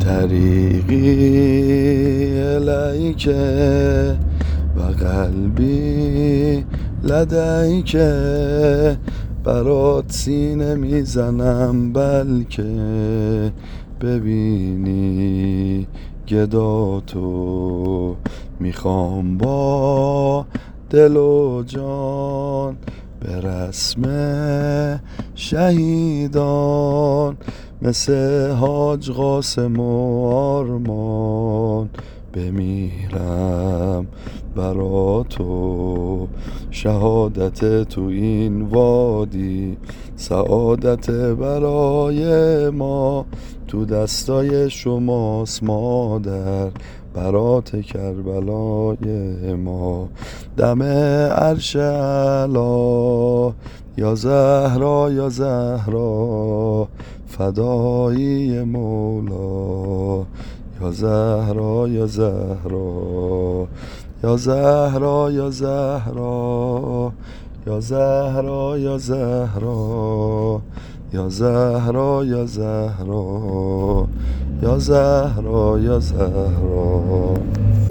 طریقی الیک و قلبی لدیک، برات سینه میزنم بلکه ببینی گداتو. میخوام با دل و جان به رسم شهیدان، مثل حاج قاسم و آرمان بمیرم برا تو. شهادت تو این وادی سعادت برای ما، تو دستای شماست مادر برات کربلای ما. دم عرش اعلی یا زهرا یا زهرا، فدایی مولا یا زهرا یا زهرا، یا زهرا یا زهرا، یا زهرا یا زهرا، یا زهرا یا زهرا، یا زهرا یا زهرا.